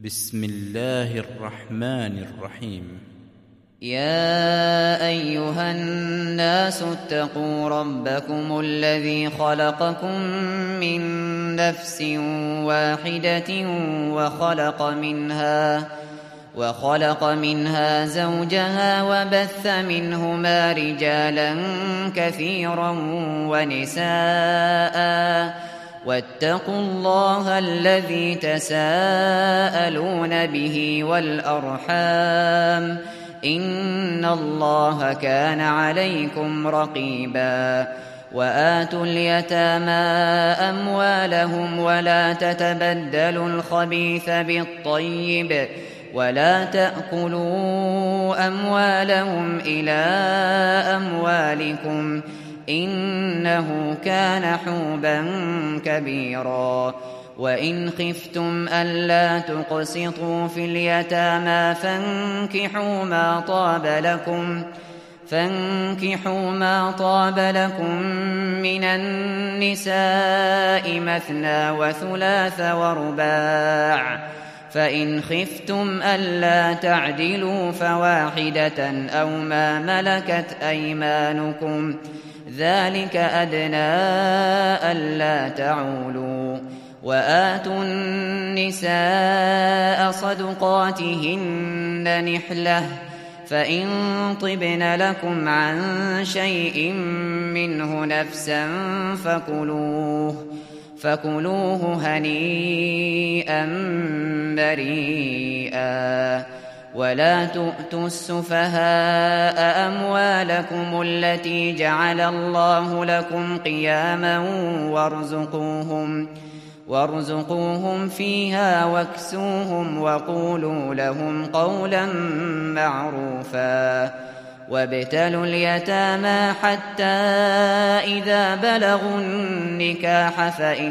بسم الله الرحمن الرحيم. يا أيها الناس اتقوا ربكم الذي خلقكم من نفس واحدة وخلق منها زوجها وبث منهما رجالا كثيرا ونساء واتقوا الله الذي تساءلون به والأرحام إن الله كان عليكم رقيبا. وآتوا اليتامى أموالهم ولا تتبدلوا الخبيث بالطيب ولا تأكلوا أموالهم إلى أموالكم إنه كان حوبا كبيرا. وإن خفتم ألا تقسطوا في اليتامى فانكحوا ما طاب لكم من النساء مثنى وثلاث ورباع، فإن خفتم ألا تعدلوا فواحدة أو ما ملكت أيمانكم ذلك أدنى ألا تعولوا. وآتوا النساء صدقاتهن نحلة، فإن طبن لكم عن شيء منه نفسا فكلوه هنيئا مريئا. ولا تؤتوا السفهاء أموالكم التي جعل الله لكم قياما وارزقوهم فيها واكسوهم وقولوا لهم قولا معروفا. وابتلوا اليتامى حتى إذا بلغوا النكاح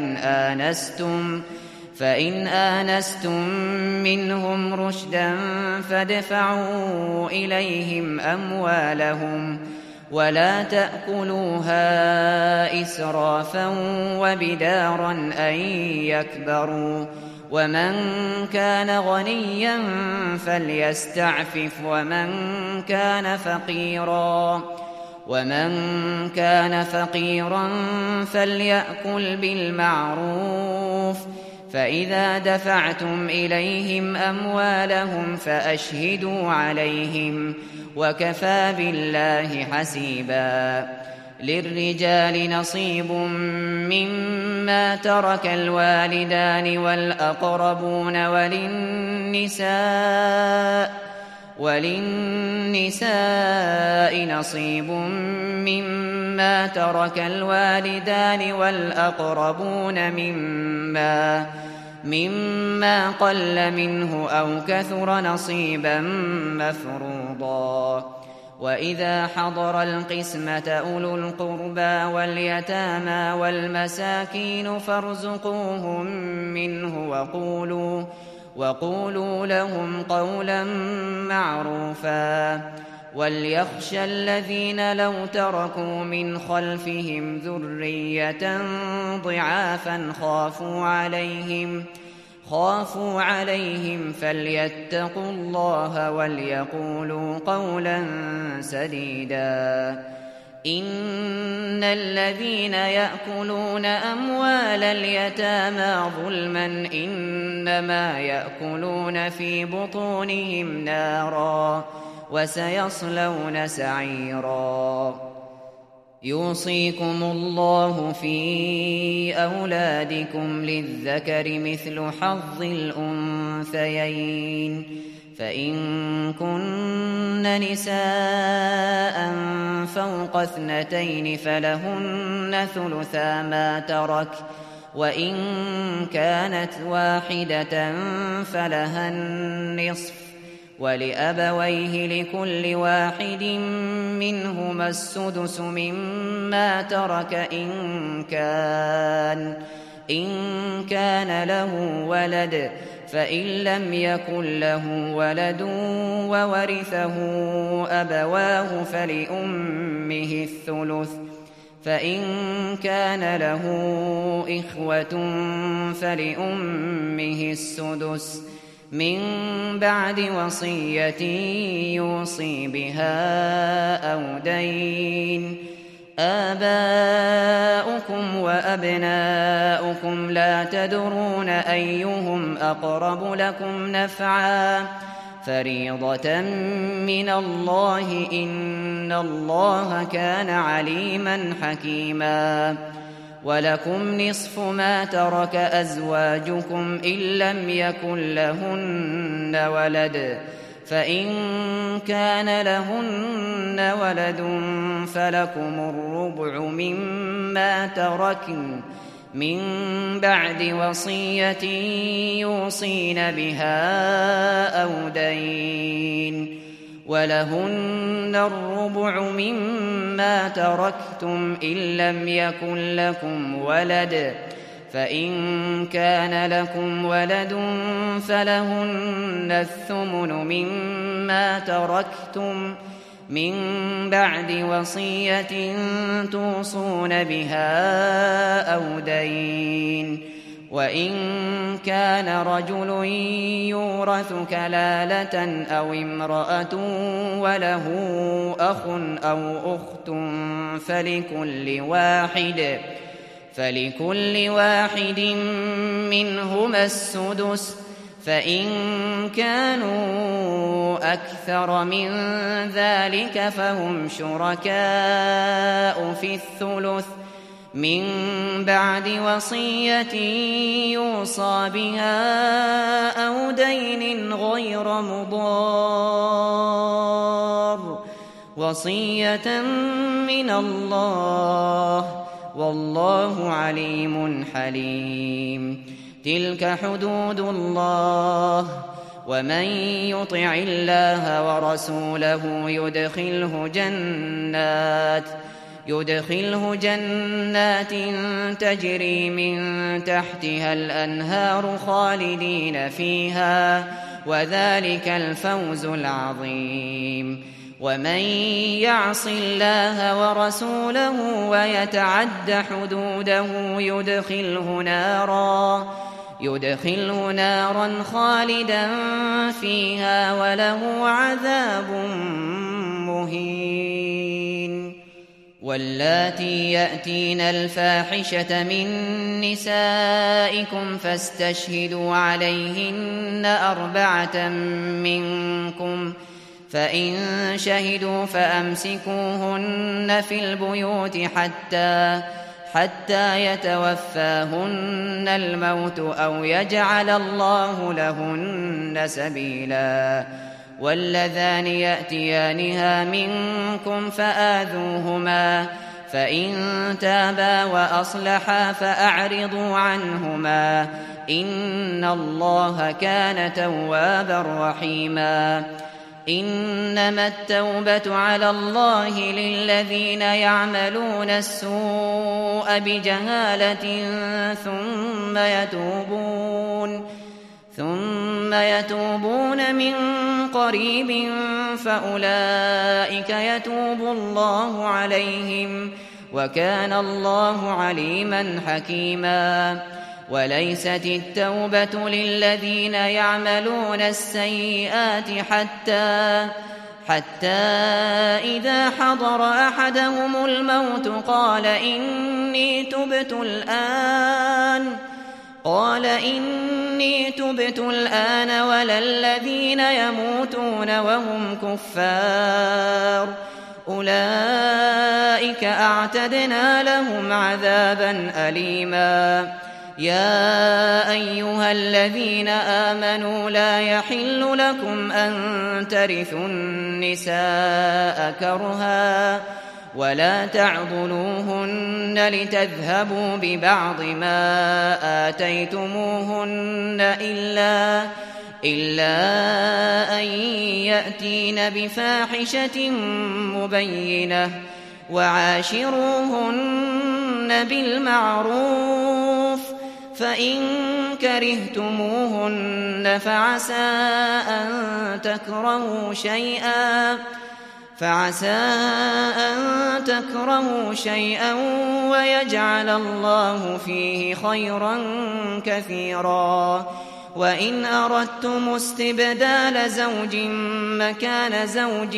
فإن آنستم منهم رشدا فادفعوا إليهم أموالهم ولا تأكلوها إسرافا وبدارا أن يكبروا. ومن كان غنيا فليستعفف ومن كان فقيرا فليأكل بالمعروف. فإذا دفعتم إليهم أموالهم فأشهدوا عليهم وكفى بالله حسيبا. للرجال نصيب مما ترك الوالدان والأقربون وللنساء نصيب مما ترك الوالدان والأقربون مما قل منه أو كثر نصيبا مفروضا. وإذا حضر القسمة أولو القربى واليتامى والمساكين فارزقوهم منه وقولوا لهم قولا معروفا. وليخشى الذين لو تركوا من خلفهم ذرية ضعافا خافوا عليهم فليتقوا الله وليقولوا قولا سديدا. إن الذين يأكلون أموال اليتامى ظلما إنما يأكلون في بطونهم نارا وسيصلون سعيرا. يوصيكم الله في أولادكم للذكر مثل حظ الأنثيين، فإن كن نساء فوق 2 فلهن ثلثا ما ترك، وإن كانت واحدة فلها النصف، ولأبويه لكل واحد منهما السدس مما ترك إن كان له ولد، فإن لم يكن له ولد وورثه أبواه فلأمه الثلث، فإن كان له إخوة فلأمه السدس من بعد وصية يوصي بها أو دين. آباؤكم وأبناؤكم لا تدرون أيهم أقرب لكم نفعا فريضة من الله إن الله كان عليما حكيما. ولكم نصف ما ترك أزواجكم إن لم يكن لهن ولد فإن كان لهن ولد فلكم الربع مما تركن من بعد وصية يوصين بها أو دين. ولهن الربع مما تركتم إن لم يكن لكم ولد فإن كان لكم ولد فلهن الثمن مما تركتم من بعد وصية توصون بها أو دين. وإن كان رجل يورث كلالة أو امرأة وله أخ أو أخت فلكل واحد منهما السدس فإن كانوا أكثر من ذلك فهم شركاء في الثلث من بعد وصية يوصى بها أو دين غير مضار وصية من الله والله عليم حليم. تلك حدود الله ومن يطع الله ورسوله يدخله جنات تجري من تحتها الأنهار خالدين فيها وذلك الفوز العظيم. ومن يعص الله ورسوله ويتعد حدوده يدخله نارا خالدا فيها وله عذاب مهين. واللاتي يأتين الفاحشة من نسائكم فاستشهدوا عليهن 4 منكم فإن شهدوا فأمسكوهن في البيوت حتى يتوفاهن الموت أو يجعل الله لهن سبيلا. واللذان يأتيانها منكم فآذوهما فإن تابا وأصلحا فأعرضوا عنهما إن الله كان توابا رحيما. إنما التوبة على الله للذين يعملون السوء بجهالة ثم يتوبون من قريب فأولئك يتوب الله عليهم وكان الله عليما حكيما. وليست التوبة للذين يعملون السيئات حتى إذا حضر أحدهم الموت قال إني تبت الآن ولا الذين يموتون وهم كفار أولئك أعتدنا لهم عذابا أليما. يا أيها الذين آمنوا لا يحل لكم أن ترثوا النساء كرها ولا تعضلوهن لتذهبوا ببعض ما آتيتموهن إلا أن يأتين بفاحشة مبينة وعاشروهن بالمعروف فإن كرهتموهن فعسى أن تكرهوا شيئا ويجعل الله فيه خيرا كثيرا. وإن أردتم استبدال زوج مكان زوج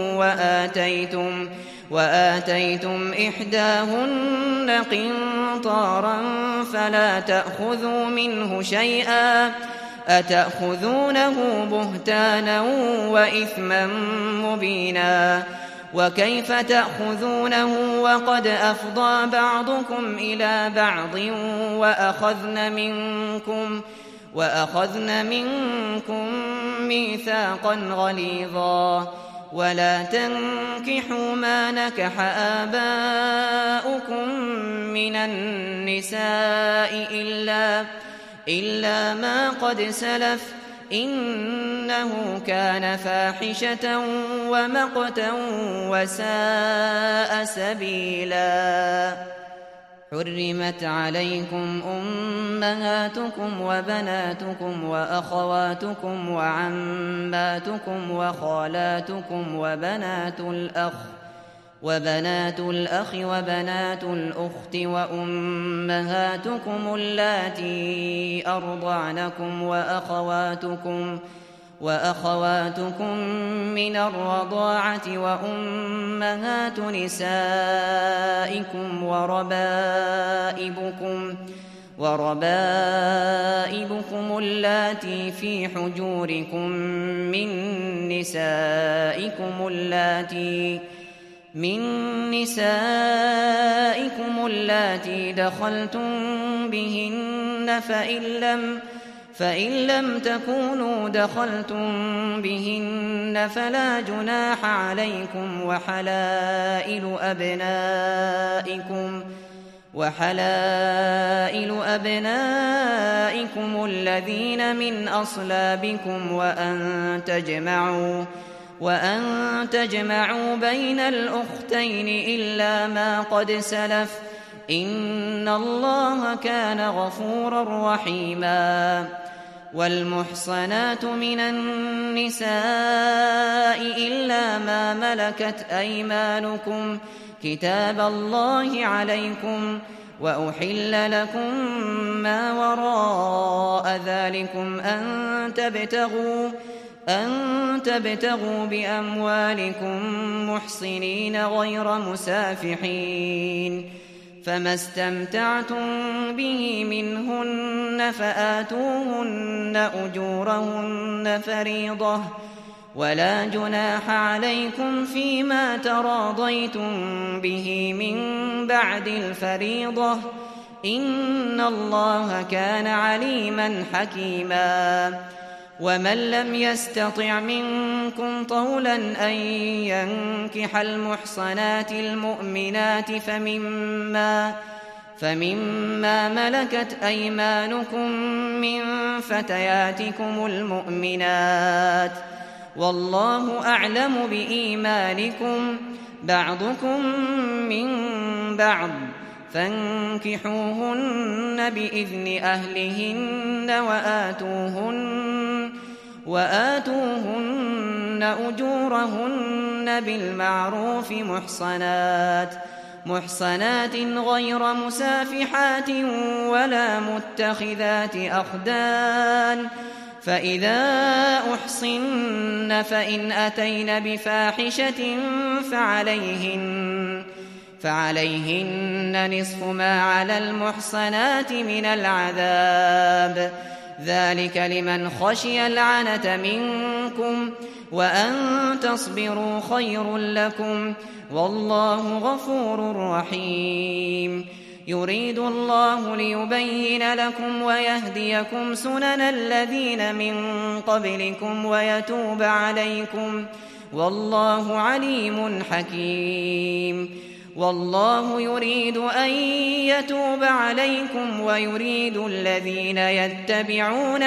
وآتيتم إحداهن قنطارا فلا تأخذوا منه شيئا أتأخذونه بهتانا وإثما مبينا وكيف تأخذونه وقد أفضى بعضكم إلى بعض وأخذن منكم ميثاقا غليظا ولا تنكحوا ما نكح آباؤكم من النساء إلا ما قد سلف إنه كان فاحشة ومقتا وساء سبيلا حرمت عليكم أمهاتكم وبناتكم وأخواتكم وعماتكم وخالاتكم وبنات الأخ وبنات الأخت وأمهاتكم اللاتي أرضعنكم وأخواتكم من الرضاعة وأمهات نسائكم وربائبكم اللاتي في حجوركم من نسائكم اللاتي دخلتم بهن فإن لم تكونوا دخلتم بهن فلا جناح عليكم وحلائل أبنائكم الذين من أصلابكم وأن تجمعوا بين الأختين إلا ما قد سلف إن الله كان غفورا رحيما والمحصنات من النساء إلا ما ملكت أيمانكم كتاب الله عليكم وأحل لكم ما وراء ذلكم أن تبتغوا بأموالكم محصنين غير مسافحين فما استمتعتم به منهن فآتوهن أجورهن فريضة ولا جناح عليكم فيما تراضيتم به من بعد الفريضة إن الله كان عليما حكيما ومن لم يستطع منكم طولا أن ينكح المحصنات المؤمنات فمما ملكت أيمانكم من فتياتكم المؤمنات والله أعلم بإيمانكم بعضكم من بعض فانكحوهن بإذن أهلهن وآتوهن أجورهن بالمعروف محصنات غير مسافحات ولا متخذات أخدان فإذا أحصن فإن أتين بفاحشة فعليهن نصف ما على المحصنات من العذاب ذلك لمن خشي العنة منكم وأن تصبروا خير لكم والله غفور رحيم يريد الله ليبين لكم ويهديكم سنن الذين من قبلكم ويتوب عليكم والله عليم حكيم والله يريد أن يتوب عليكم ويريد الذين يتبعون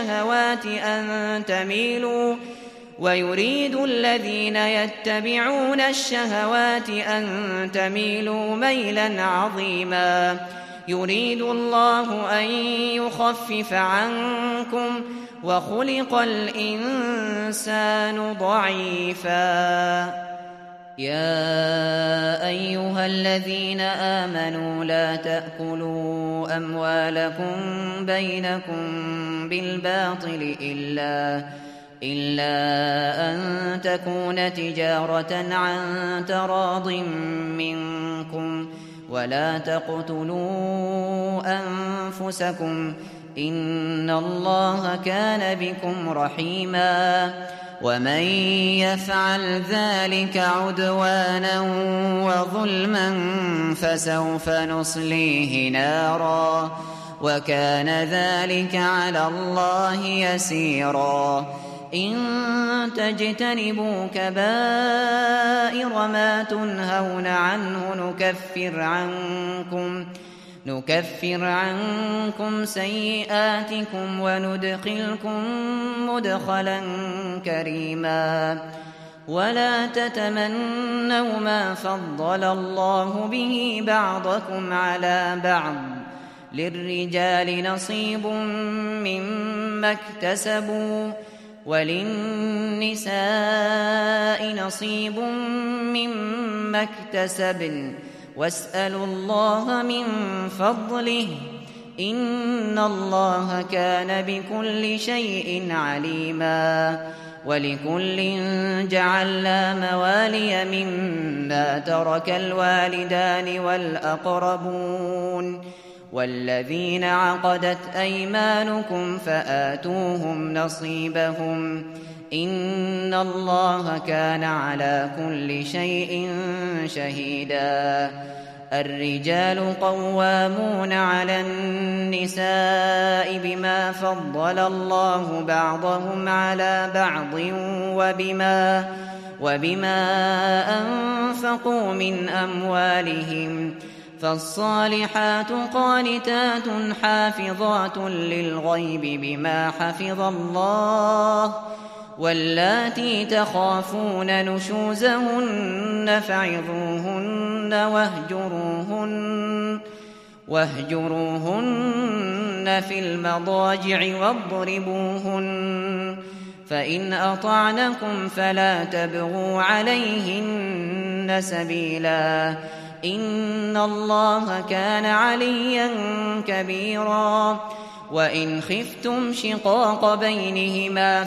الشهوات أن تميلوا ميلا عظيما يريد الله أن يخفف عنكم وخلق الإنسان ضعيفا يا أيها الذين آمنوا لا تأكلوا أموالكم بينكم بالباطل إلا أن تكون تجارة عن تراض منكم ولا تقتلوا أنفسكم إن الله كان بكم رحيما ومن يفعل ذلك عدوانا وظلما فسوف نصليه نارا وكان ذلك على الله يسيرا إن تجتنبوا كبائر ما تنهون عنه نكفر عنكم سيئاتكم وندخلكم مدخلا كريما ولا تتمنوا ما فضل الله به بعضكم على بعض للرجال نصيب مما اكتسبوا وللنساء نصيب مما اكتسبن واسألوا الله من فضله إن الله كان بكل شيء عليما ولكل جعلنا موالي مما ترك الوالدان والأقربون والذين عقدت أيمانكم فآتوهم نصيبهم إن الله كان على كل شيء شهيدا الرجال قوامون على النساء بما فضل الله بعضهم على بعض وبما أنفقوا من أموالهم فالصالحات قانتات حافظات للغيب بما حفظ الله واللاتي تخافون نشوزهن فعظوهن واهجروهن في المضاجع واضربوهن فإن أطعنكم فلا تبغوا عليهن سبيلا إن الله كان عليا كبيرا وإن خفتم شقاق بينهما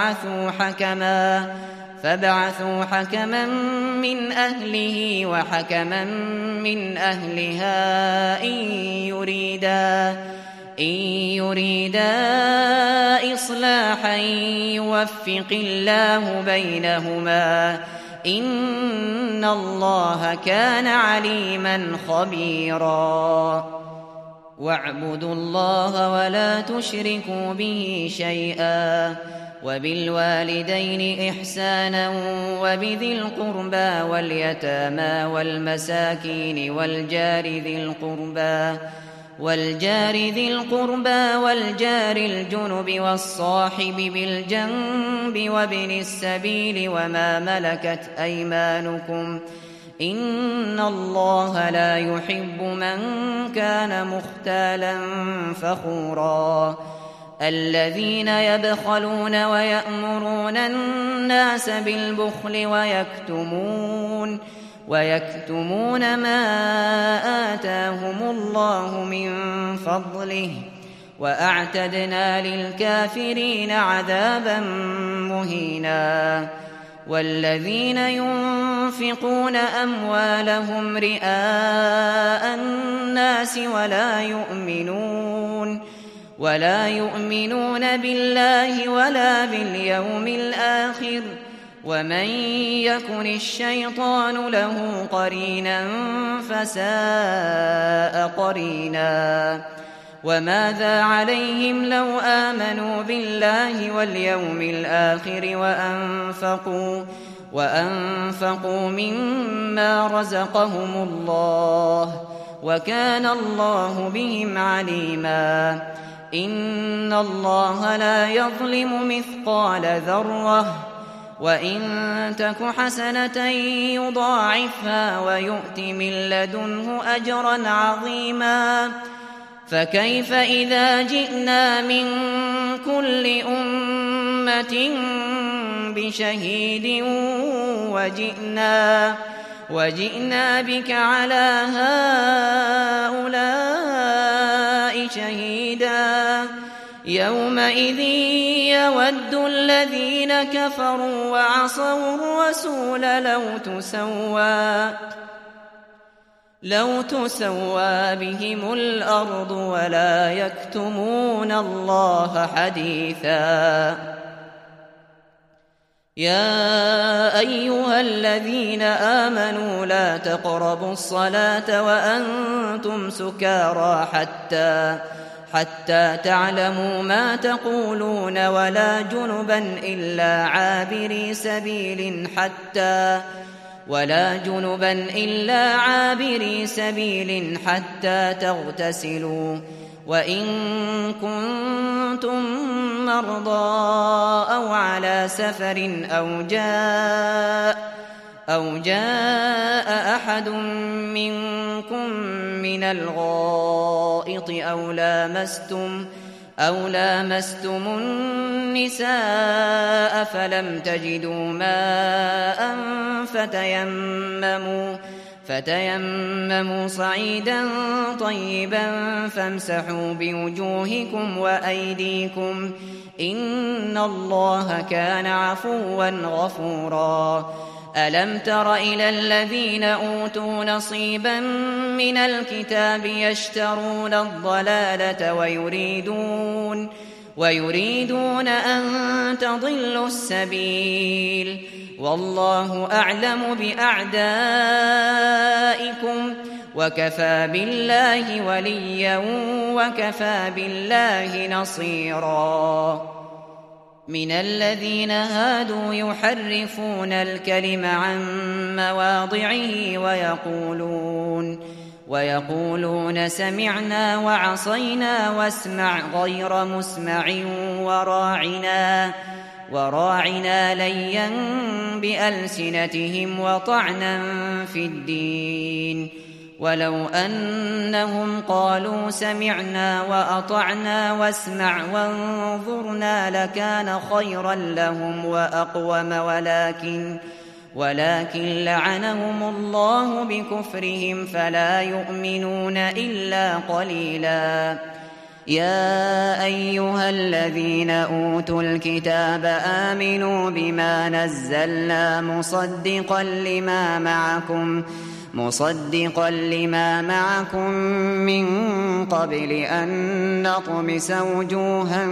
فابعثوا حكما من أهله وحكما من أهلها إن يريدا إصلاحا يوفق الله بينهما إن الله كان عليما خبيرا واعبدوا الله ولا تشركوا به شيئا وبالوالدين إحسانا وبذي القربى واليتامى والمساكين والجار ذي القربى والجار الجنب والصاحب بالجنب وابن السبيل وما ملكت أيمانكم إن الله لا يحب من كان مختالا فخورا الذين يبخلون ويأمرون الناس بالبخل ويكتمون ما آتاهم الله من فضله وأعتدنا للكافرين عذابا مهينا والذين ينفقون أموالهم رئاء الناس ولا يؤمنون بالله ولا باليوم الآخر ومن يكن الشيطان له قرينا فساء قرينا وماذا عليهم لو آمنوا بالله واليوم الآخر وأنفقوا مما رزقهم الله وكان الله بهم عليما إن الله لا يظلم مثقال ذرة وإن تك حسنة يضاعفها ويؤت من لدنه أجرا عظيما فكيف إذا جئنا من كل أمة أمة بشهيد وجئنا بك على هؤلاء شهيدا يومئذ يود الذين كفروا وعصوا الرسول لو تسوى بهم الأرض ولا يكتمون الله حديثا. يا أيها الذين آمنوا لا تقربوا الصلاة وأنتم سكارى حتى تعلموا ما تقولون ولا جنبا إلا عابري سبيل حتى تغتسلوا، وإن كنتم مرضى أو على سفر أو جاء أحد منكم من الغائط أو لامستم النساء فلم تجدوا ماء فتيمموا صعيدا طيبا فامسحوا بوجوهكم وأيديكم إن الله كان عفوا غفورا. ألم تر إلى الذين أوتوا نصيبا من الكتاب يشترون الضلالة ويريدون أن تضلوا السبيل، والله أعلم بأعدائكم وكفى بالله وليا وكفى بالله نصيرا. من الذين هادوا يحرفون الكلم عن مواضعه ويقولون سمعنا وعصينا واسمع غير مسمع وراعنا ليا بألسنتهم وطعنا في الدين، ولو أنهم قالوا سمعنا وأطعنا واسمع وانظرنا لكان خيرا لهم وأقوم ولكن لعنهم الله بكفرهم فلا يؤمنون إلا قليلا. يا أيها الذين أوتوا الكتاب آمنوا بما نزلنا مصدقا لما معكم من قبل أن نطمس وجوها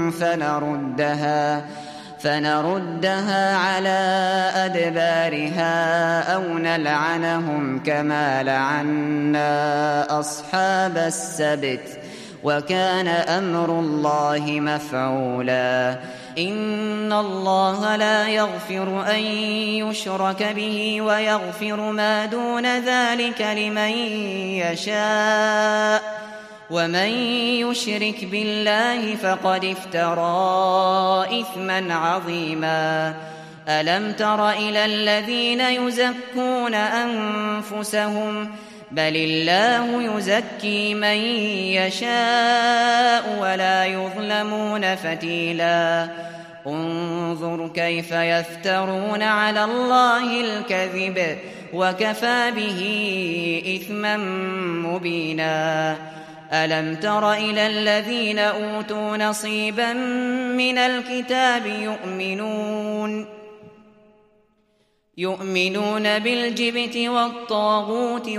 فنردها على أدبارها أو نلعنهم كما لعنا أصحاب السبت وكان أمر الله مفعولا. إن الله لا يغفر أن يشرك به ويغفر ما دون ذلك لمن يشاء، ومن يشرك بالله فقد افترى إثما عظيما. ألم تر إلى الذين يزكون أنفسهم بل الله يزكي من يشاء ولا يظلمون فتيلا. انظر كيف يفترون على الله الكذب وكفى به إثما مبينا. ألم تر إلى الذين أوتوا نصيبا من الكتاب يؤمنون بالجبت والطاغوت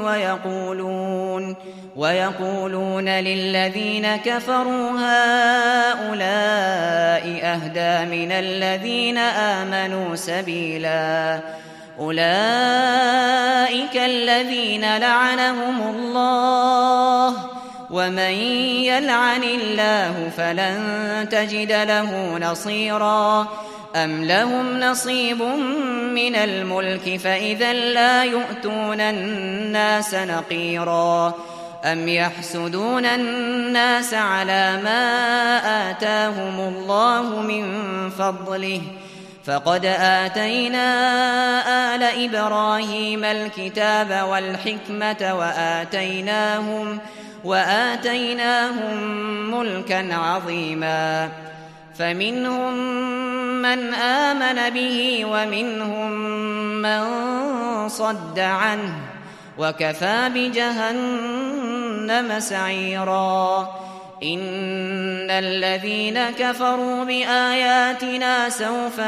ويقولون للذين كفروا هؤلاء أهدى من الذين آمنوا سبيلا. أولئك الذين لعنهم الله، ومن يلعن الله فلن تجد له نصيرا. أم لهم نصيب من الملك فإذا لا يؤتون الناس نقيرا. أم يحسدون الناس على ما آتاهم الله من فضله فقد آتينا آل إبراهيم الكتاب والحكمة وآتيناهم ملكا عظيما. فمنهم من آمن به ومنهم من صد عنه وكفى بجهنم سعيرا إن الذين كفروا بآياتنا سوف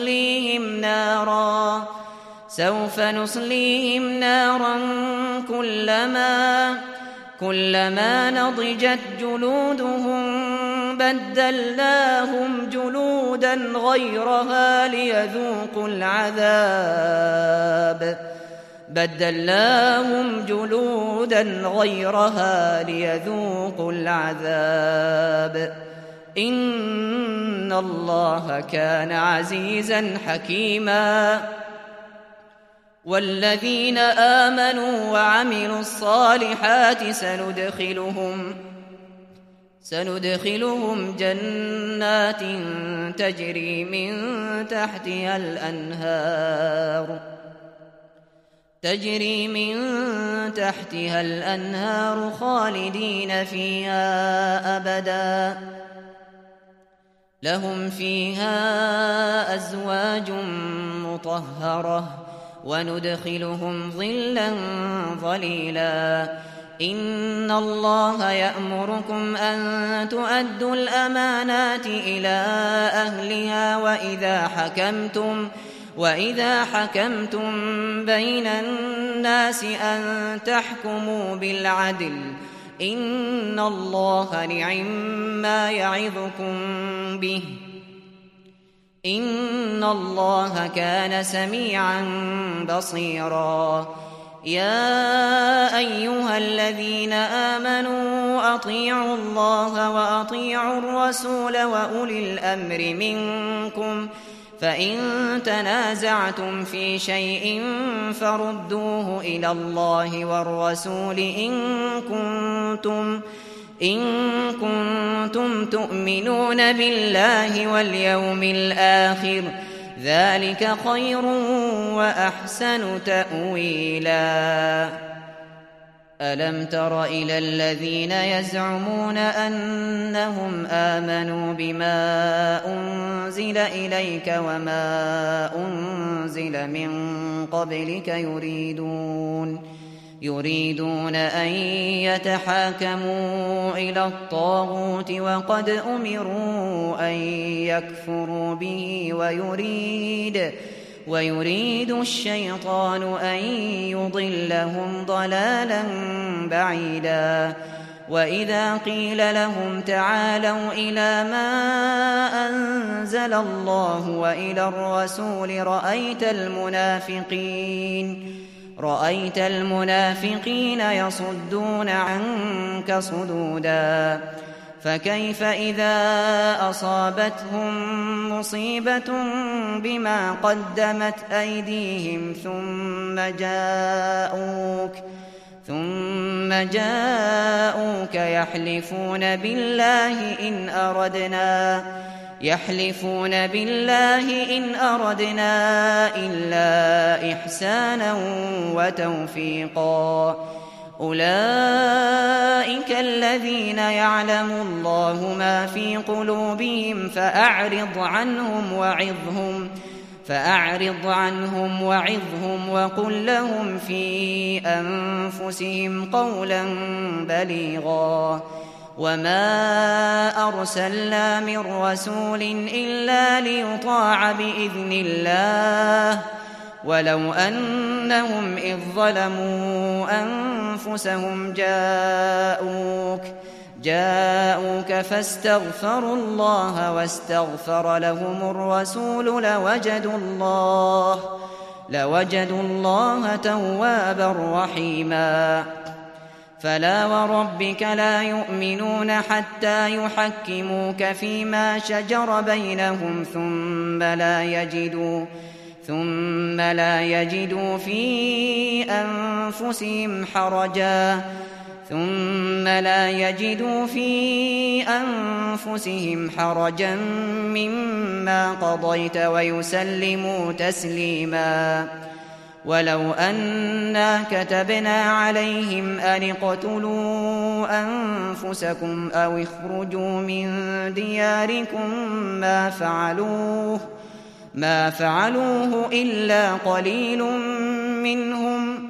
نصليهم نارا كلما نضجت جلودهم بدلناهم جلودا غيرها ليذوقوا العذاب إن الله كان عزيزا حكيما والذين آمنوا وعملوا الصالحات سندخلهم جنات تجري من تحتها الأنهار خالدين فيها أبدا لهم فيها أزواج مطهرة وندخلهم ظلا ظليلا إن الله يأمركم أن تؤدوا الأمانات إلى أهلها وإذا حكمتم بين الناس أن تحكموا بالعدل إن الله نعم يعظكم به إن الله كان سميعا بصيرا يا أيها الذين آمنوا أطيعوا الله وأطيعوا الرسول وأولي الأمر منكم فإن تنازعتم في شيء فردوه إلى الله والرسول إن كنتم تؤمنون بالله واليوم الآخر ذلك خير وأحسن تأويلا ألم تر إلى الذين يزعمون أنهم آمنوا بما أنزل إليك وما أنزل من قبلك يريدون أن يتحاكموا إلى الطاغوت وقد أمروا أن يكفروا به ويريد الشيطان أن يضلهم ضلالا بعيدا وإذا قيل لهم تعالوا إلى ما أنزل الله وإلى الرسول رأيت المنافقين يصدون عنك صدودا فكيف إذا أصابتهم مصيبة بما قدمت أيديهم ثم جاءوك يحلفون بالله إن أردنا إلا إحسانا وتوفيقا أولئك الذين يعلم الله ما في قلوبهم فأعرض عنهم وعظهم وقل لهم في أنفسهم قولا بليغا وما أرسلنا من رسول إلا ليطاع بإذن الله ولو أنهم إذ ظلموا أنفسهم جاءوك فاستغفروا الله واستغفر لهم الرسول لوجدوا الله توابا رحيما فلا وربك لا يؤمنون حتى يحكموك فيما شجر بينهم ثم لا يجدوا في أنفسهم حرجا مما قضيت ويسلموا تسليما ولو أنا كتبنا عليهم أن اقتلوا قتلوا أنفسكم أو اخرجوا من دياركم ما فعلوه إلا قليل منهم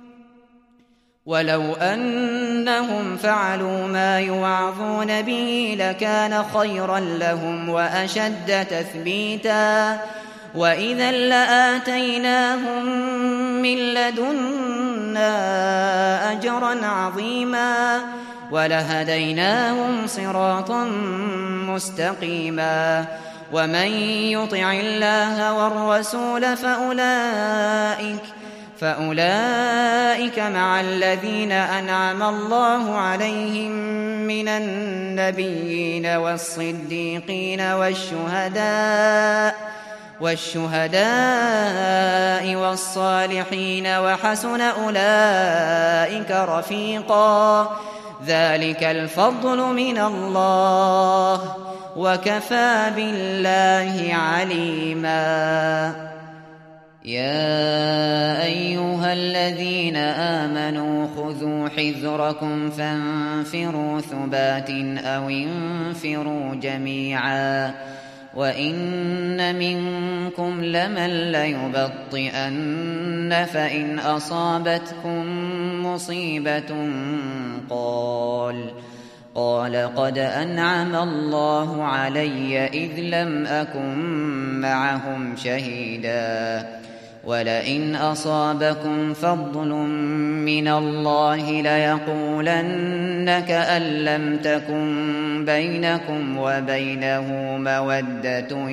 ولو أنهم فعلوا ما يوعظون به لكان خيرا لهم وأشد تثبيتا وإذا لآتيناهم من لدنا أجرا عظيما ولهديناهم صراطا مستقيما ومن يطع الله والرسول فأولئك مع الذين أنعم الله عليهم من النبيين والصديقين والشهداء والصالحين وحسن أولئك رفيقا ذلك الفضل من الله وكفى بالله عليما يا أيها الذين آمنوا خذوا حذركم فانفروا ثبات أو انفروا جميعا وإن منكم لمن ليبطئن فإن أصابتكم مصيبة قال قد أنعم الله علي إذ لم أكن معهم شهيدا ولئن أصابكم فضل من الله ليقولن كأن لم تكن بينكم وبينه مودة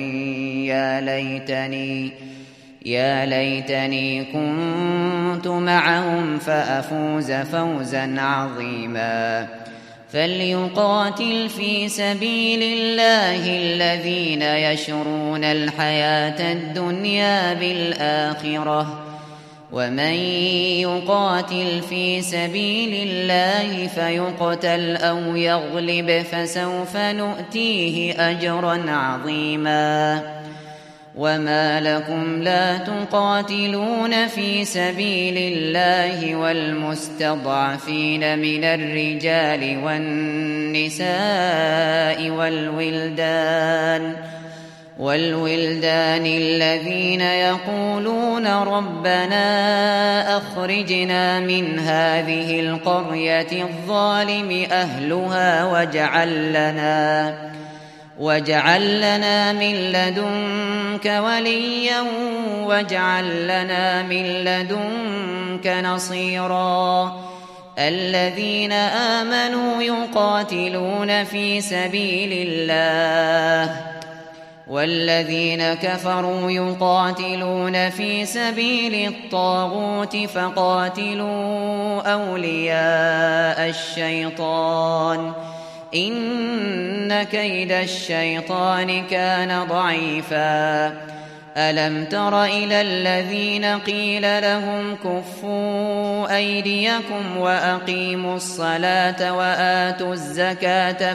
يا ليتني كنت معهم فأفوز فوزا عظيما فليقاتل في سبيل الله الذين يشرون الحياة الدنيا بالآخرة ومن يقاتل في سبيل الله فيقتل أو يغلب فسوف نؤتيه أجرا عظيما وما لكم لا تقاتلون في سبيل الله والمستضعفين من الرجال والنساء والولدان الذين يقولون ربنا أخرجنا من هذه القرية الظالم أهلها واجعل لنا من لدنك وليا واجعل لنا من لدنك نصيرا الذين آمنوا يقاتلون في سبيل الله والذين كفروا يقاتلون في سبيل الطاغوت فقاتلوا أولياء الشيطان إن كيد الشيطان كان ضعيفا ألم تر إلى الذين قيل لهم كفوا أيديكم وأقيموا الصلاة وآتوا الزكاة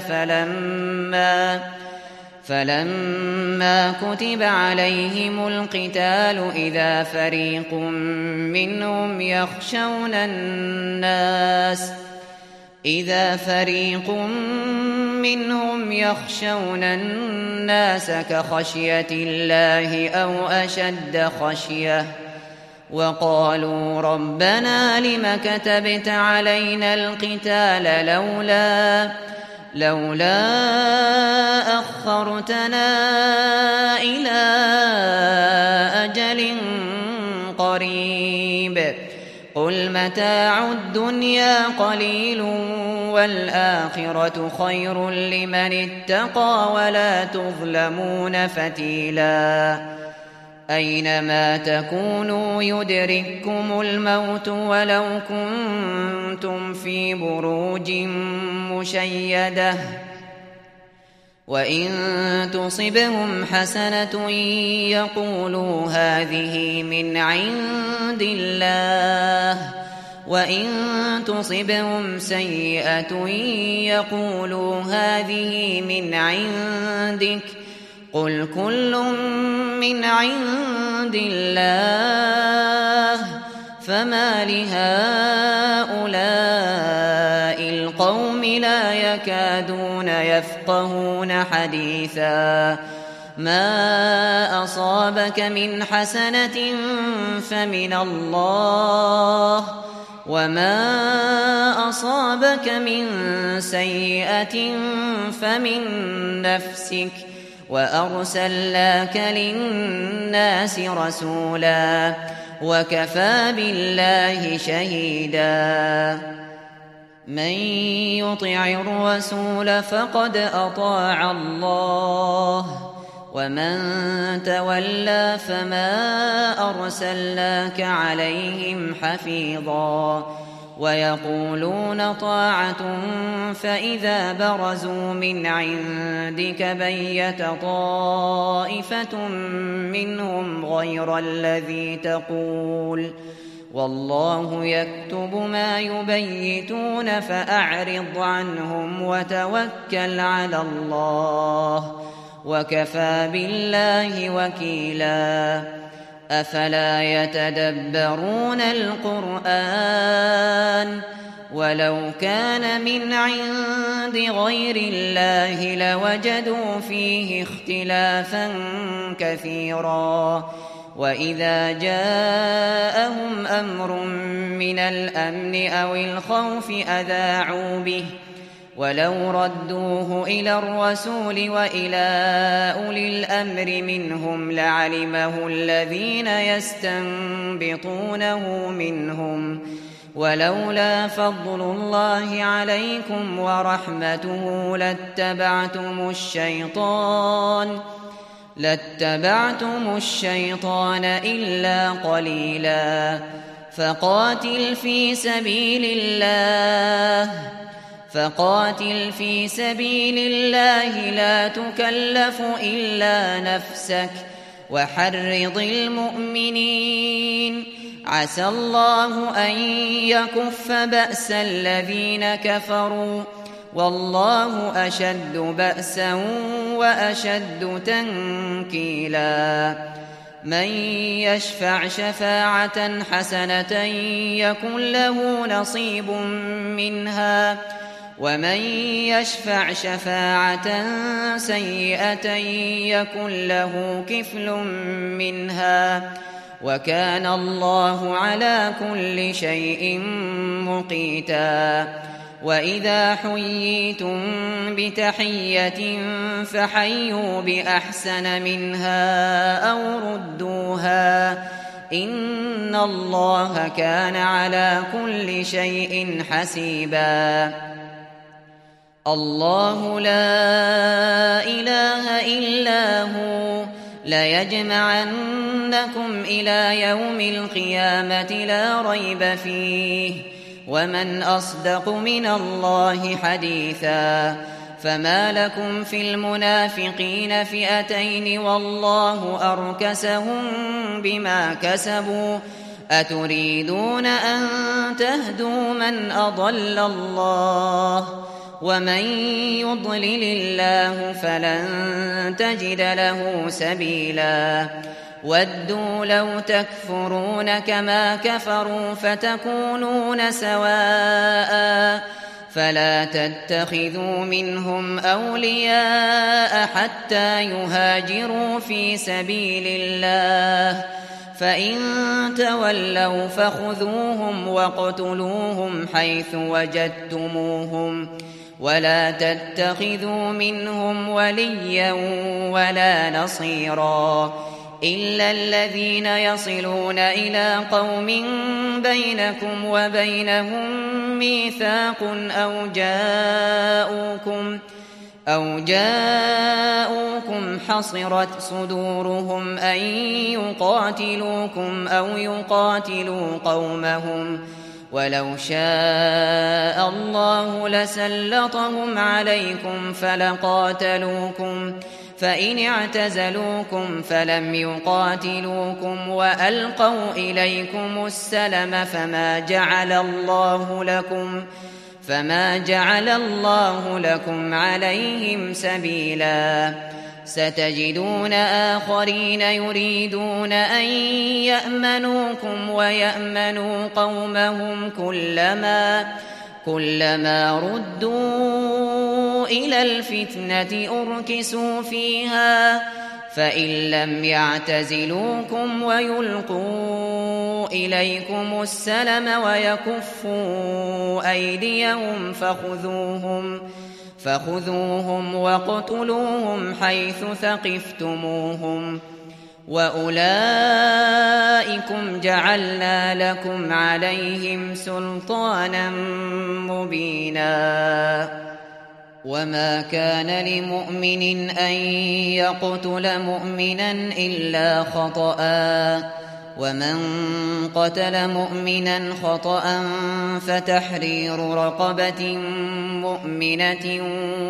فلما كتب عليهم القتال إذا فريق منهم يخشون الناس كخشية الله أو أشد خشية وقالوا ربنا لم كتبت علينا القتال لولا أخرتنا إلى أجل قريب قل متاع الدنيا قليل والآخرة خير لمن اتقى ولا تظلمون فتيلا أينما تكونوا يدرككم الموت ولو كنتم في بروج مشيدة وإن تصبهم حسنة يقولوا هذه من عند الله وإن تصبهم سيئة يقولوا هذه من عندك قل كل من عند الله فما لهؤلاء القوم لا يكادون يفقهون حديثا. ما أصابك من حسنة فمن الله، وما أصابك من سيئة فمن نفسك، وأرسلناك للناس رسولا، وكفى بالله شهيدا. من يطع الرسول فقد أطاع الله، ومن تولى فما أرسلناك عليهم حفيظا. ويقولون طاعة فإذا برزوا من عندك بيت طائفة منهم غير الذي تقول، والله يكتب ما يبيتون، فأعرض عنهم وتوكل على الله، وكفى بالله وكيلا. أفلا يتدبرون القرآن؟ ولو كان من عند غير الله لوجدوا فيه اختلافا كثيرا. وإذا جاءهم أمر من الأمن أو الخوف أذاعوا به، ولو ردوه إلى الرسول وإلى أولي الأمر منهم لعلمه الذين يستنبطونه منهم. ولولا فضل الله عليكم ورحمته لاتبعتم الشيطان إلا قليلا. فقاتل في سبيل الله لا تكلف إلا نفسك، وحرض المؤمنين. عسى الله أن يكف بأس الذين كفروا، والله أشد بأسا وأشد تنكيلا. من يشفع شفاعة حسنة يكن له نصيب منها، ومن يشفع شفاعة سيئة يكن له كفل منها، وكان الله على كل شيء مقيتا. وإذا حييتم بتحية فحيوا بأحسن منها أو ردوها، إن الله كان على كل شيء حسيبا. الله لا إله إلا هو ليجمعنكم إلى يوم القيامة لا ريب فيه، ومن أصدق من الله حديثا. فما لكم في المنافقين فئتين والله أركسهم بما كسبوا، أتريدون أن تهدوا من أضل الله؟ ومن يضلل الله فلن تجد له سبيلا. ودوا لو تكفرون كما كفروا فتكونون سواء، فلا تتخذوا منهم أولياء حتى يهاجروا في سبيل الله، فإن تولوا فخذوهم واقتلوهم حيث وجدتموهم، ولا تتخذوا منهم وليا ولا نصيرا إلا الذين يصلون إلى قوم بينكم وبينهم ميثاق أو جاءوكم حصرت صدورهم أن يقاتلوكم أو يقاتلوا قومهم، ولو شاء الله لسلطهم عليكم فلقاتلوكم، فإن اعتزلوكم فلم يقاتلوكم وألقوا إليكم السلم فما جعل الله لكم عليهم سبيلا. ستجدون آخرين يريدون أن يأمنوكم ويأمنوا قومهم كلما ردوا إلى الفتنة أركسوا فيها فإن لم يعتزلوكم ويلقوا إليكم السلم ويكفوا أيديهم فخذوهم واقتلوهم حيث ثقفتموهم وأولئكم جعلنا لكم عليهم سلطانا مبينا وما كان لمؤمن أن يقتل مؤمنا إلا خطأ ومن قتل مؤمنا خطأ فتحرير رقبة مؤمنة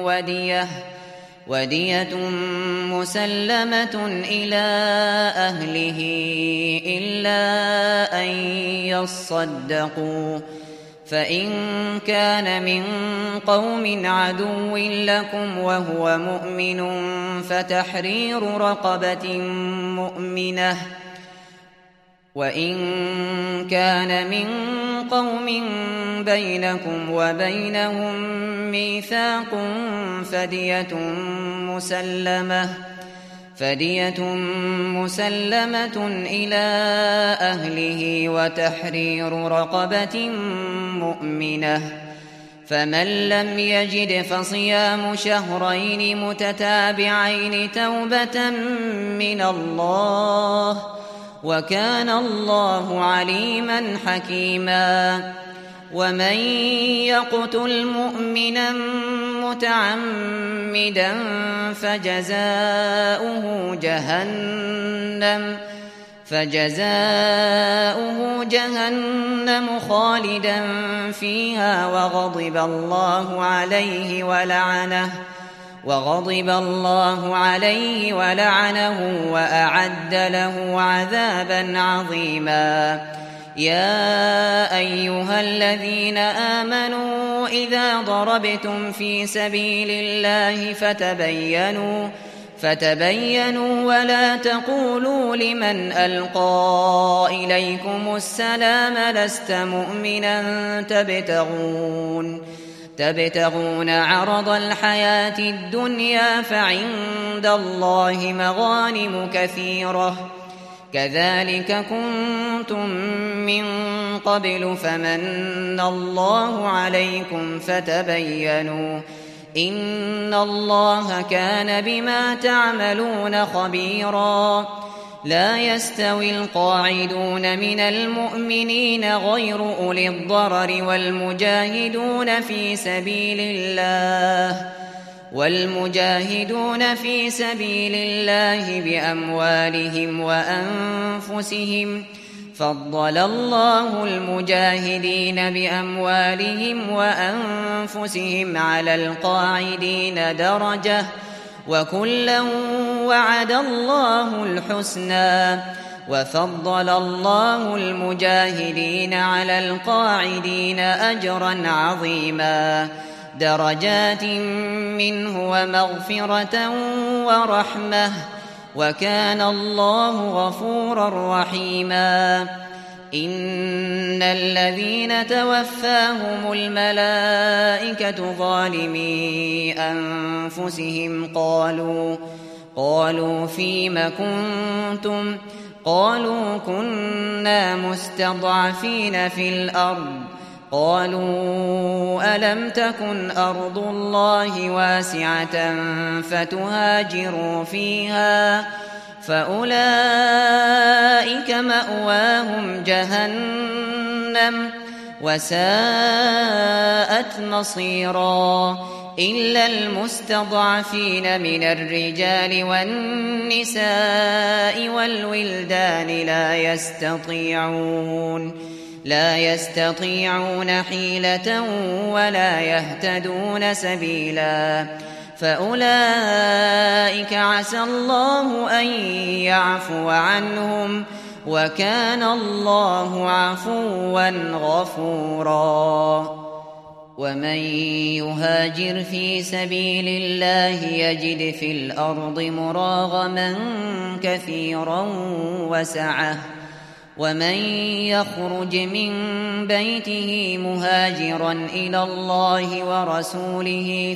ودية مسلمة إلى أهله إلا أن يصدقوا فإن كان من قوم عدو لكم وهو مؤمن فتحرير رقبة مؤمنة وإن كان من قوم بينكم وبينهم ميثاق فدية مسلمة إلى أهله وتحرير رقبة مؤمنة فمن لم يجد فصيام شهرين متتابعين توبة من الله وكان الله عليما حكيما ومن يقتل مؤمنا متعمدا فجزاؤه جهنم خالدا فيها وغضب الله عليه ولعنه وأعد له عذابا عظيما يا أيها الذين آمنوا إذا ضربتم في سبيل الله فتبينوا ولا تقولوا لمن ألقى إليكم السلام لست مؤمنا تبتغون عرض الحياة الدنيا فعند الله مغانم كثيرة كذلك كنتم من قبل فمن الله عليكم فتبينوا إن الله كان بما تعملون خبيرا لا يستوي القاعدون من المؤمنين غير أولي الضرر والمجاهدون في سبيل الله بأموالهم وأنفسهم فضل الله المجاهدين بأموالهم وأنفسهم على القاعدين درجة وكلا وعد الله الحسنى وفضل الله المجاهدين على القاعدين أجرا عظيما درجات منه ومغفرة ورحمة وكان الله غفورا رحيما إن الذين توفاهم الملائكة ظالمي أنفسهم قالوا فيم كنتم قالوا كنا مستضعفين في الأرض قالوا ألم تكن أرض الله واسعة فتهاجروا فيها فأولئك مأواهم جهنم وساءت مصيرا إلا المستضعفين من الرجال والنساء والولدان لا يستطيعون حيلة ولا يهتدون سبيلا فأولئك عسى الله أن يعفو عنهم وكان الله عفوا غفورا ومن يهاجر في سبيل الله يجد في الأرض مراغما كثيرا ومن يخرج من بيته مهاجرا إلى الله ورسوله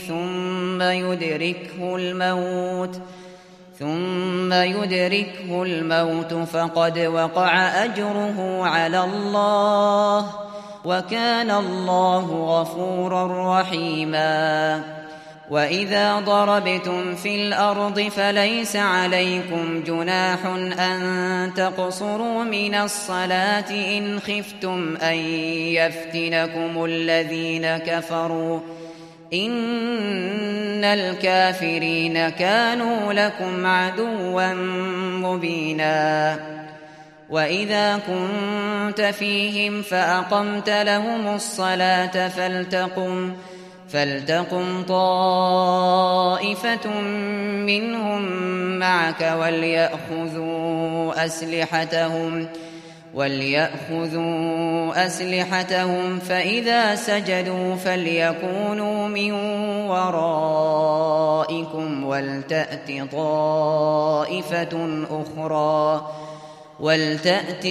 ثم يدركه الموت فقد وقع أجره على الله، وكان الله غفورا رحيما. وإذا ضربتم في الأرض فليس عليكم جناح أن تقصروا من الصلاة إن خفتم أن يفتنكم الذين كفروا، إن الكافرين كانوا لكم عدوا مبينا. وإذا كنت فيهم فأقمت لهم الصلاة فلتقم طائفة منهم معك وليأخذوا أسلحتهم فإذا سجدوا فليكونوا من ورائكم ولتأت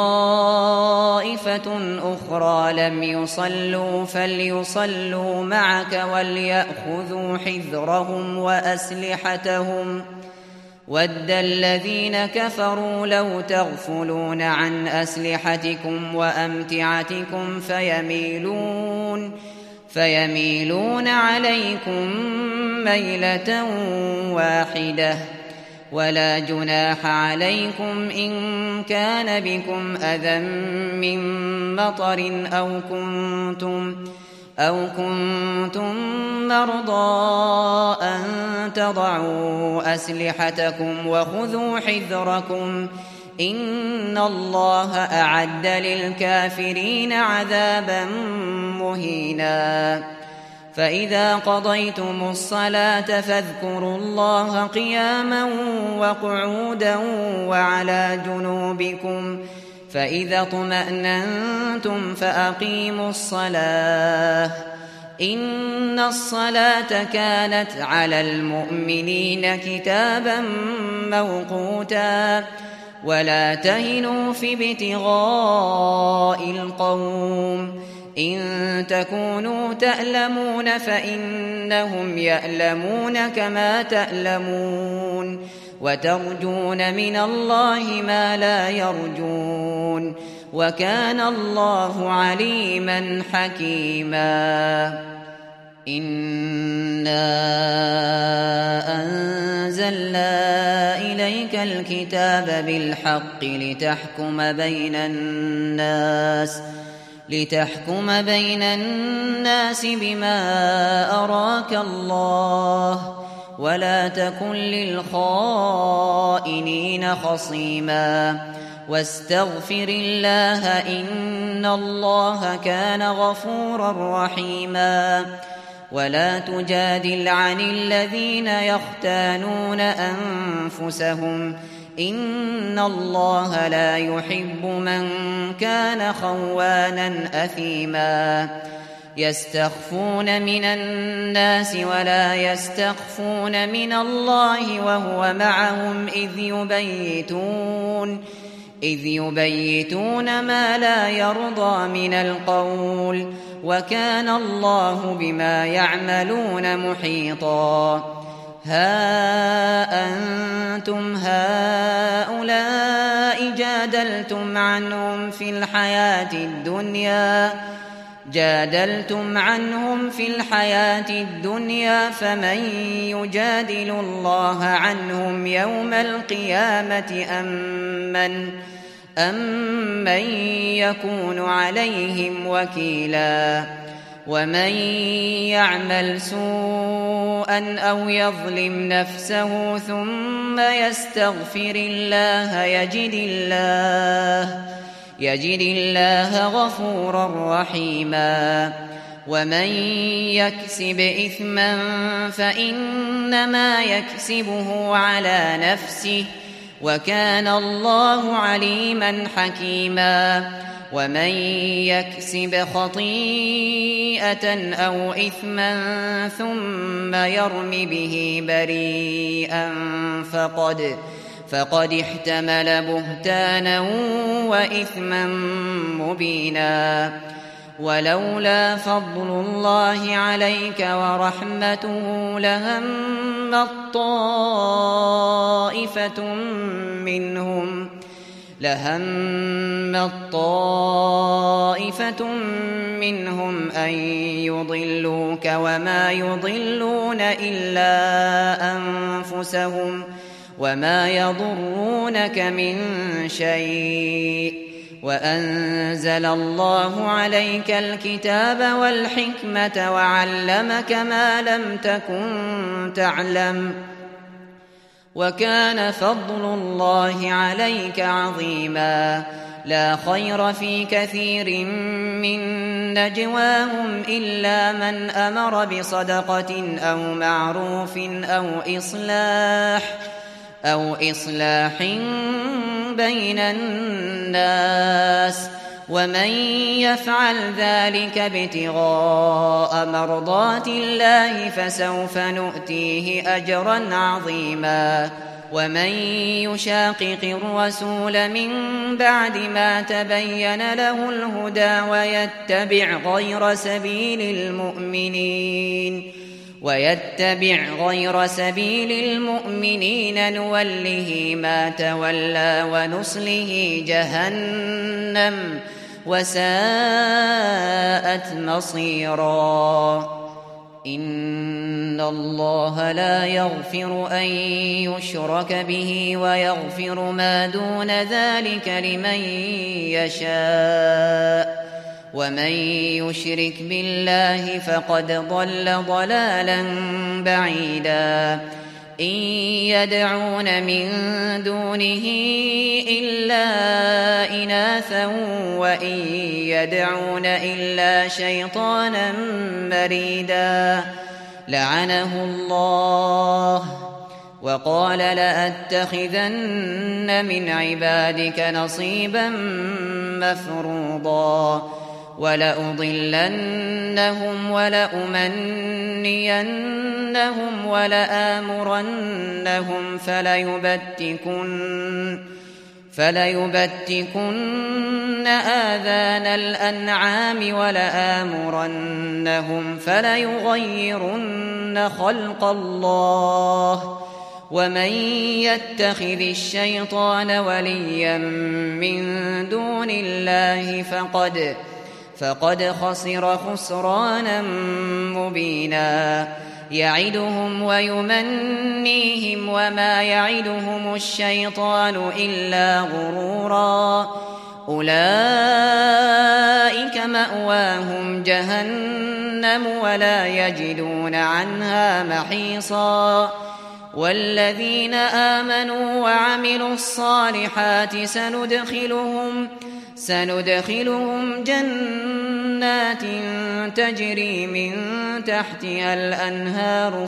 طائفة أخرى لم يصلوا فليصلوا معك وليأخذوا حذرهم وأسلحتهم. ود الذين كفروا لو تغفلون عن أسلحتكم وأمتعتكم فيميلون عليكم ميلة واحدة. ولا جناح عليكم إن كان بكم أذى من مطر أو كنتم مرضى أن تضعوا أسلحتكم وخذوا حذركم، إن الله أعد للكافرين عذابا مهينا. فإذا قضيتم الصلاة فاذكروا الله قياما وقعودا وعلى جنوبكم، فإذا اطمأننتم فأقيموا الصلاة، إن الصلاة كانت على المؤمنين كتابا موقوتا. ولا تهنوا في ابتغاء القوم، إن تكونوا تألمون فإنهم يألمون كما تألمون، وترجون من الله ما لا يرجون، وكان الله عليما حكيما. إنا أنزلنا إليك الكتاب بالحق لتحكم بين الناس بما أراك الله، ولا تكن للخائنين خصيما، واستغفر الله إن الله كان غفورا رحيما. ولا تجادل عن الذين يختانون أنفسهم، إن الله لا يحب من كان خوانا أثيما. يستخفون من الناس ولا يستخفون من الله وهو معهم إذ يبيتون ما لا يرضى من القول، وكان الله بما يعملون محيطا. ها أنتم هؤلاء جادلتم عنهم في الحياة الدنيا فمن يجادل الله عنهم يوم القيامة أم من يكون عليهم وكيلا. ومن يعمل سوءا أو يظلم نفسه ثم يستغفر الله يجد الله غفورا رحيما. ومن يكسب إثما فإنما يكسبه على نفسه، وكان الله عليما حكيما. ومن يكسب خطيئة أو إثما ثم يرم به بريئا فقد احتمل بهتانا وإثما مبينا. ولولا فضل الله عليك ورحمته لهمت طائفة منهم أن يضلوك وما يضلون إلا أنفسهم وما يضرونك من شيء. وأنزل الله عليك الكتاب والحكمة وعلمك ما لم تكن تعلم وكان فضل الله عليك عظيما. لا خير في كثير من نجواهم إلا من أمر بصدقة أو معروف أو إصلاح بين الناس، ومن يفعل ذلك ابتغاء مرضات الله فسوف نؤتيه أجرا عظيما. ومن يشاقق الرسول من بعد ما تبين له الهدى ويتبع غير سبيل المؤمنين نوله ما تولى ونصله جهنم وساءت مصيرا. إن الله لا يغفر أن يشرك به ويغفر ما دون ذلك لمن يشاء، ومن يشرك بالله فقد ضل ضلالا بعيدا. إن يدعون من دونه إلا إناثا وإن يدعون إلا شيطانا مريدا لعنه الله وقال لأتخذن من عبادك نصيبا مفروضا ولأضلنهم ولأمنينهم ولآمرنهم فليبتكن آذان الأنعام ولآمرنهم فليغيرن خلق الله. ومن يتخذ الشيطان وليا من دون الله فقد خسر خسرانا مبينا. يعدهم ويمنيهم وما يعدهم الشيطان إلا غرورا. أولئك مأواهم جهنم ولا يجدون عنها محيصا. والذين آمنوا وعملوا الصالحات سندخلهم جنات تجري من تحتها الأنهار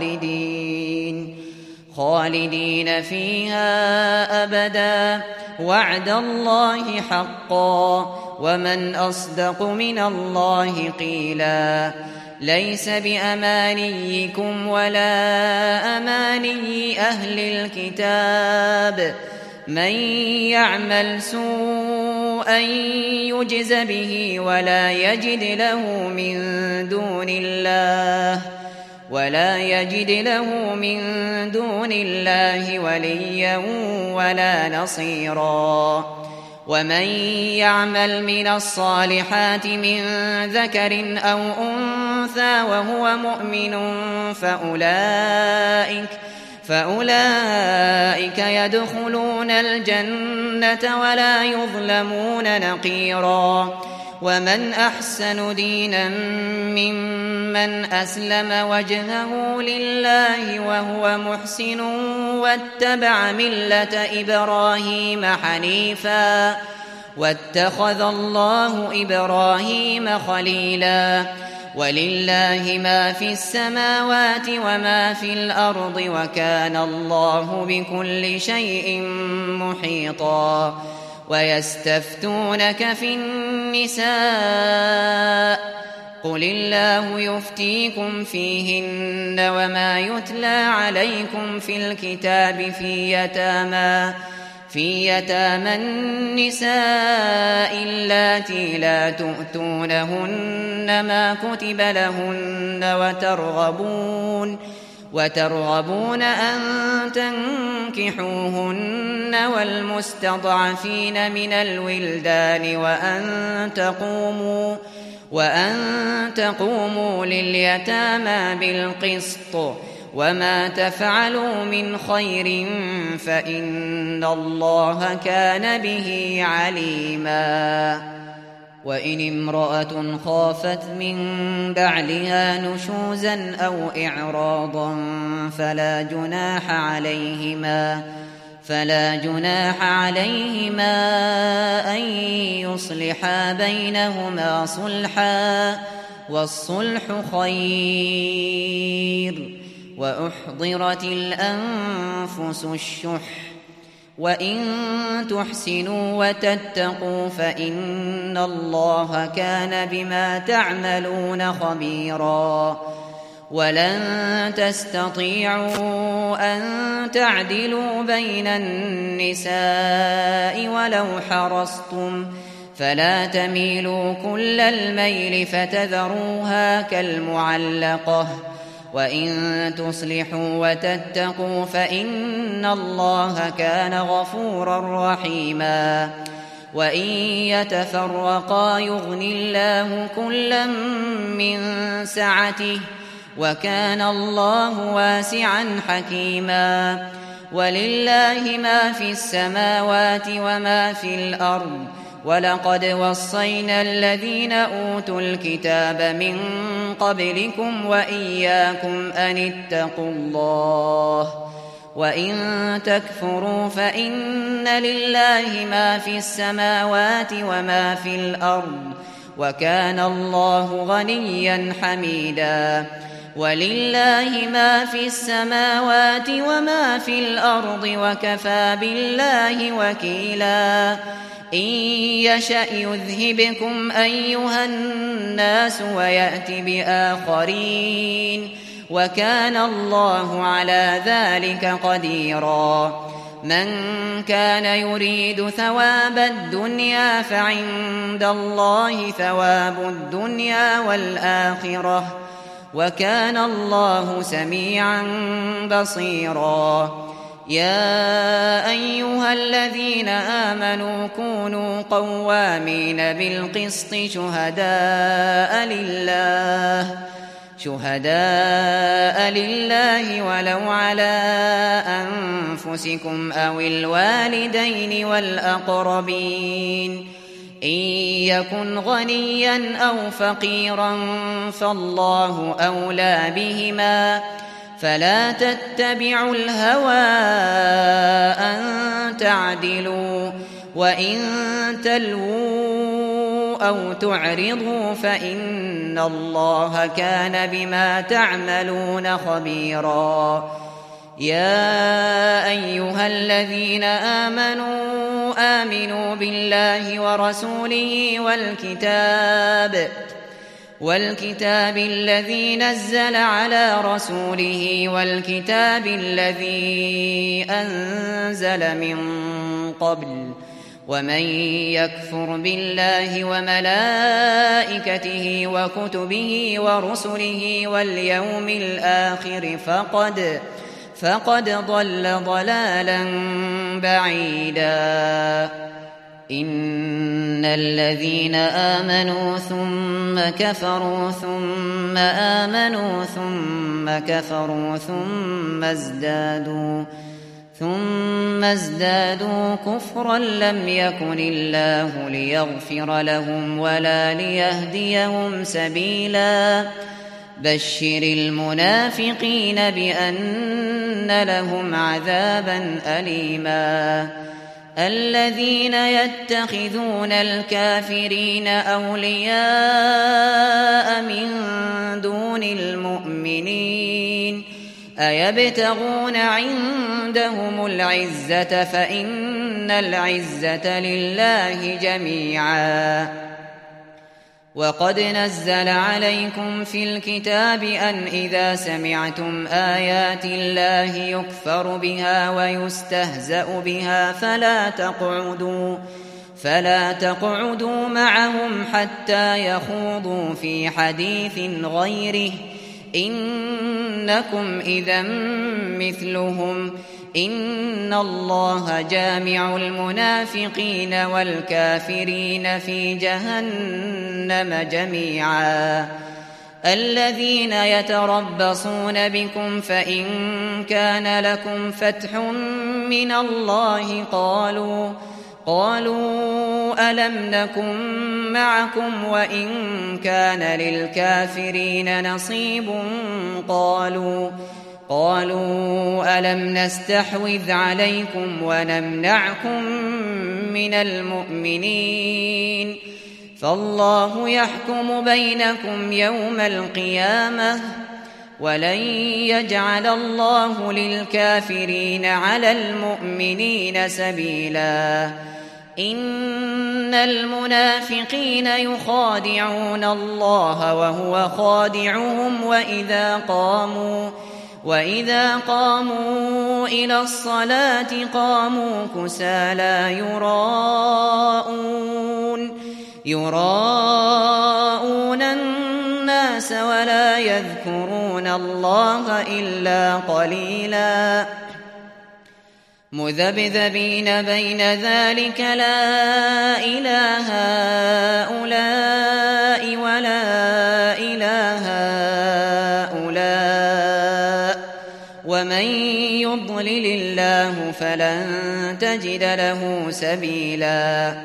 خالدين فيها أبدا وعد الله حقا ومن أصدق من الله قيلا. ليس بأمانيكم ولا أماني أهل الكتاب من يعمل سوءا يجز به ولا يجد له من دون الله وليا ولا نصيرا. ومن يعمل من الصالحات من ذكر أو أنثى وهو مؤمن فأولئك يدخلون الجنة ولا يظلمون نقيرا. ومن أحسن دينا ممن أسلم وجهه لله وهو محسن واتبع ملة إبراهيم حنيفا واتخذ الله إبراهيم خليلا. ولله ما في السماوات وما في الأرض وكان الله بكل شيء محيطا. ويستفتونك في النساء قل الله يفتيكم فيهن وما يتلى عليكم في الكتاب في يتامى النساء اللاتي لا تؤتونهن ما كتب لهن وترغبون أن تنكحوهن والمستضعفين من الولدان وأن تقوموا لليتامى بالقسط وما تفعلوا من خير فإن الله كان به عليما وإن امرأة خافت من بعلها نشوزا أو إعراضا فلا جناح عليهما أن يصلحا بينهما صلحا والصلح خير وأحضرت الأنفس الشح وإن تحسنوا وتتقوا فإن الله كان بما تعملون خبيرا ولن تستطيعوا أن تعدلوا بين النساء ولو حرصتم فلا تميلوا كل الميل فتذروها كالمعلقة وإن تصلحوا وتتقوا فإن الله كان غفورا رحيما وإن يتفرقا يغن الله كلا من سعته وكان الله واسعا حكيما ولله ما في السماوات وما في الأرض ولقد وصينا الذين أوتوا الكتاب من قبلكم وإياكم أن اتقوا الله وإن تكفروا فإن لله ما في السماوات وما في الأرض وكان الله غنيا حميدا ولله ما في السماوات وما في الأرض وكفى بالله وكيلا إن يشأ يذهبكم أيها الناس ويأت بآخرين وكان الله على ذلك قديرا من كان يريد ثواب الدنيا فعند الله ثواب الدنيا والآخرة وكان الله سميعا بصيرا يا أيها الذين آمنوا كونوا قوامين بالقسط شهداء لله ولو على أنفسكم أو الوالدين والأقربين إن يكن غنيا أو فقيرا فالله أولى بهما فلا تتبعوا الهوى أن تعدلوا وإن تلووا أو تعرضوا فإن الله كان بما تعملون خبيرا يا أيها الذين آمنوا بالله ورسوله والكتاب الذي نزل على رسوله والكتاب الذي أنزل من قبل ومن يكفر بالله وملائكته وكتبه ورسله واليوم الآخر فقد ضل ضلالا بعيدا إن الذين آمنوا ثم كفروا ثم آمنوا ثم كفروا ثم ازدادوا كفرا لم يكن الله ليغفر لهم ولا ليهديهم سبيلا بشر المنافقين بأن لهم عذابا أليما الذين يتخذون الكافرين أولياء من دون المؤمنين أيبتغون عندهم العزة فإن العزة لله جميعا وقد نزل عليكم في الكتاب أن إذا سمعتم آيات الله يكفر بها ويستهزأ بها فلا تقعدوا معهم حتى يخوضوا في حديث غيره إنكم إذا مثلهم إن الله جامع المنافقين والكافرين في جهنم جميعا الذين يتربصون بكم فإن كان لكم فتح من الله قالوا ألم نكن معكم وإن كان للكافرين نصيب قالوا ألم نستحوذ عليكم ونمنعكم من المؤمنين فالله يحكم بينكم يوم القيامة ولن يجعل الله للكافرين على المؤمنين سبيلا إن المنافقين يخادعون الله وهو خادعهم وإذا قاموا إلى الصلاة قاموا كسالى يراءون الناس ولا يذكرون الله إلا قليلا مذبذبين بين ذلك لا إله هؤلاء ولا إله هؤلاء ومن يضلل الله فلن تجد له سبيلا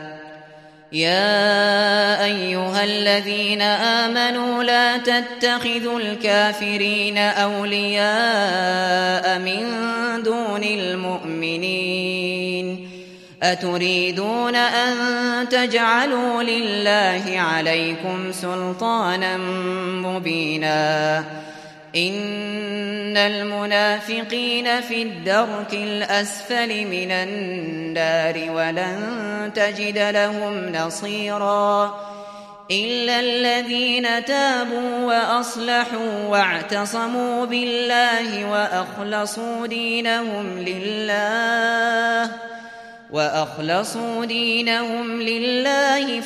يا أيها الذين آمنوا لا تتخذوا الكافرين أولياء من دون المؤمنين أتريدون أن تجعلوا لله عليكم سلطانا مبينا إن المنافقين في الدرك الأسفل من النار ولن تجد لهم نصيرا إلا الذين تابوا وأصلحوا واعتصموا بالله وأخلصوا دينهم لله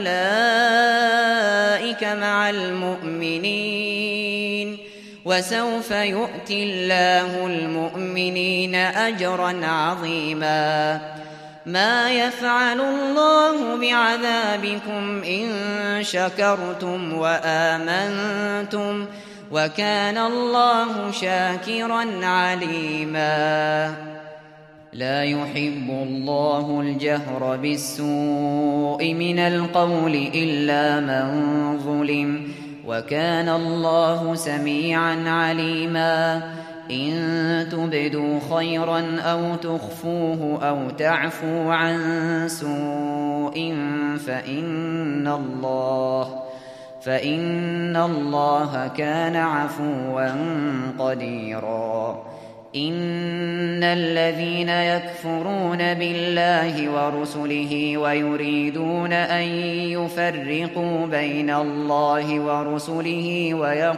فأولئك مع المؤمنين وسوف يؤتي الله المؤمنين أجرا عظيما ما يفعل الله بعذابكم إن شكرتم وآمنتم وكان الله شاكرا عليما لا يحب الله الجهر بالسوء من القول إلا من ظلم وكان الله سميعا عليما إن تبدوا خيرا أو تخفوه أو تعفوا عن سوء فإن الله كان عفوا قديرا إن الذين يكفرون بالله ورسله ويريدون أن يفرقوا بين الله ورسله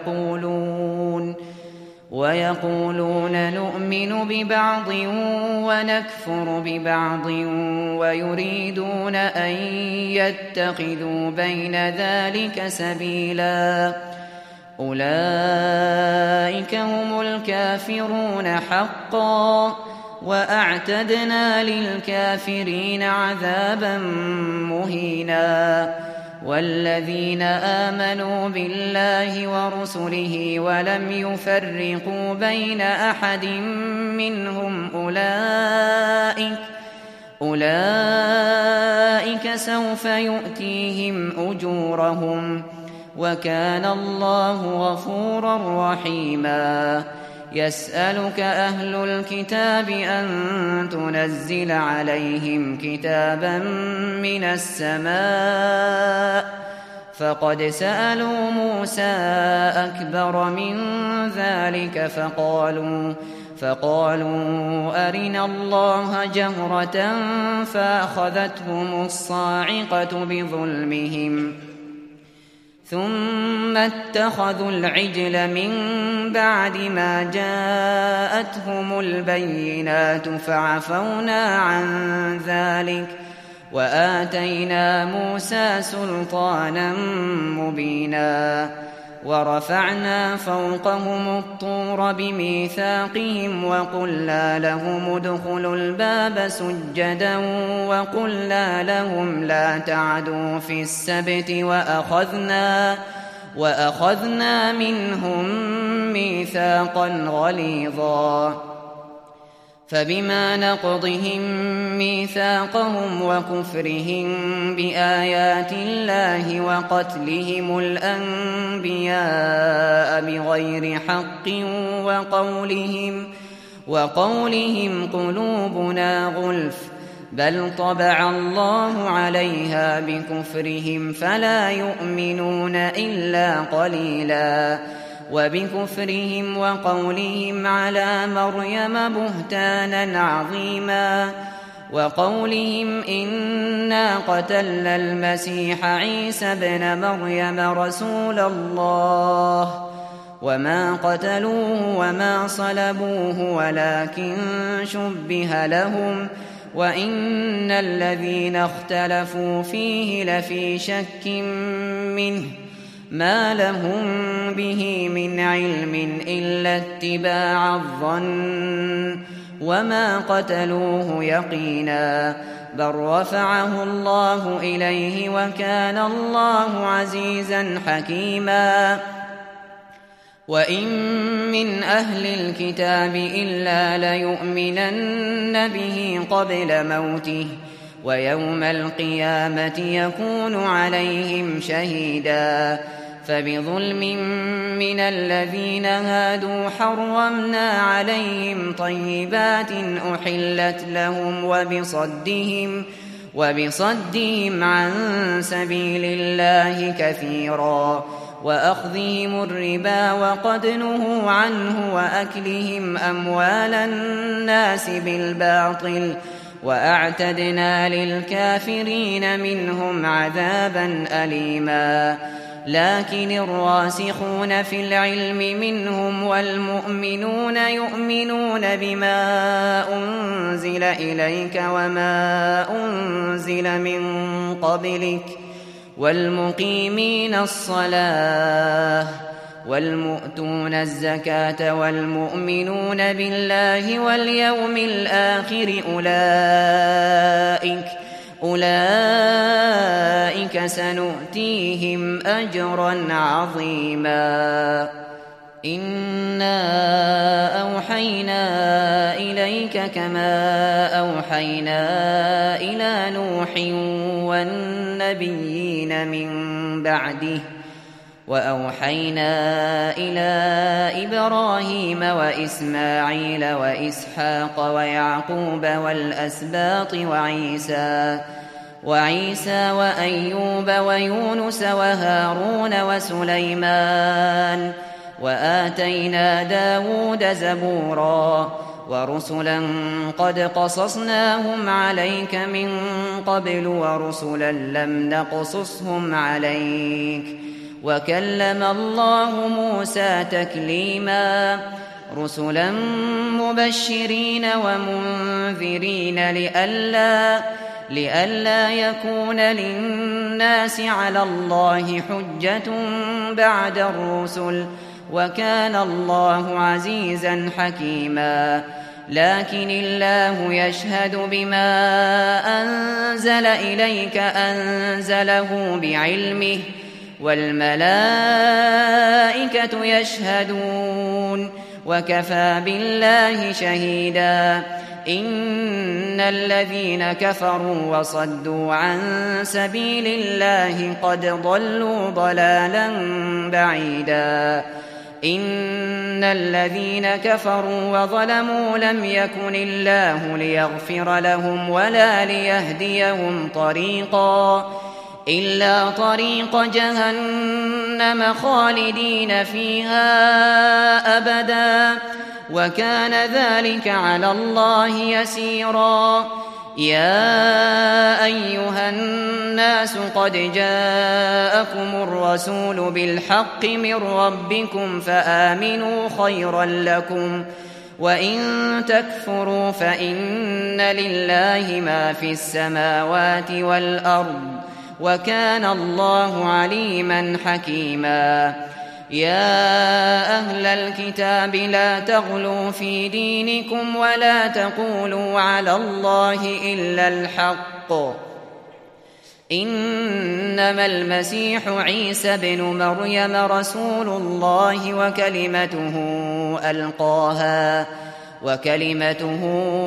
ويقولون نؤمن ببعض ونكفر ببعض ويريدون أن يتخذوا بين ذلك سبيلا أولئك هم الكافرون حقا وأعتدنا للكافرين عذابا مهينا والذين آمنوا بالله ورسله ولم يفرقوا بين أحد منهم أولئك سوف يؤتيهم أجورهم وكان الله غفورا رحيما يسألك أهل الكتاب أن تنزل عليهم كتابا من السماء فقد سألوا موسى أكبر من ذلك فقالوا أرنا الله جهرة فأخذتهم الصاعقة بظلمهم ثم اتخذوا العجل من بعد ما جاءتهم البينات فعفونا عن ذلك وآتينا موسى سلطانا مبينا ورفعنا فوقهم الطور بميثاقهم وقلنا لهم ادخلوا الباب سجدا وقلنا لهم لا تعدوا في السبت وأخذنا منهم ميثاقا غليظا فبما نقضهم ميثاقهم وكفرهم بآيات الله وقتلهم الأنبياء بغير حق وقولهم قلوبنا غلف بل طبع الله عليها بكفرهم فلا يؤمنون إلا قليلا وبكفرهم وقولهم على مريم بهتانا عظيما وقولهم إنا قتلنا المسيح عيسى ابن مريم رسول الله وما قتلوه وما صلبوه ولكن شبه لهم وإن الذين اختلفوا فيه لفي شك منه ما لهم به من علم إلا اتباع الظن وما قتلوه يقينا بل رفعه الله إليه وكان الله عزيزا حكيما وإن من أهل الكتاب إلا ليؤمنن به قبل موته ويوم القيامة يكون عليهم شهيدا فبظلم من الذين هادوا حرمنا عليهم طيبات أحلت لهم وبصدهم عن سبيل الله كثيرا وأخذهم الربا وقد نهوا عنه وأكلهم أموال الناس بالباطل وأعتدنا للكافرين منهم عذابا أليما لكن الراسخون في العلم منهم والمؤمنون يؤمنون بما أنزل إليك وما أنزل من قبلك والمقيمين الصلاة والمؤتون الزكاة والمؤمنون بالله واليوم الآخر أولئك سنؤتيهم أجرا عظيما إنا أوحينا إليك كما أوحينا إلى نوح والنبيين من بعده وأوحينا إلى إبراهيم وإسماعيل وإسحاق ويعقوب والأسباط وعيسى وأيوب ويونس وهارون وسليمان وآتينا داود زبورا ورسلا قد قصصناهم عليك من قبل ورسلا لم نقصصهم عليك وكلم الله موسى تكليما رسلا مبشرين ومنذرين لئلا يكون للناس على الله حجة بعد الرسل وكان الله عزيزا حكيما لكن الله يشهد بما أنزل إليك أنزله بعلمه والملائكة يشهدون وكفى بالله شهيدا إن الذين كفروا وصدوا عن سبيل الله قد ضلوا ضلالا بعيدا إن الذين كفروا وظلموا لم يكن الله ليغفر لهم ولا ليهديهم طريقا إلا طريق جهنم خالدين فيها أبدا وكان ذلك على الله يسيرا يا أيها الناس الناس قد جاءكم الرسول بالحق من ربكم فآمنوا خيرا لكم وإن تكفروا فإن لله ما في السماوات والأرض وكان الله عليما حكيما. يا أهل الكتاب لا تغلوا في دينكم ولا تقولوا على الله إلا الحق إنما المسيح عيسى بن مريم رسول الله وكلمته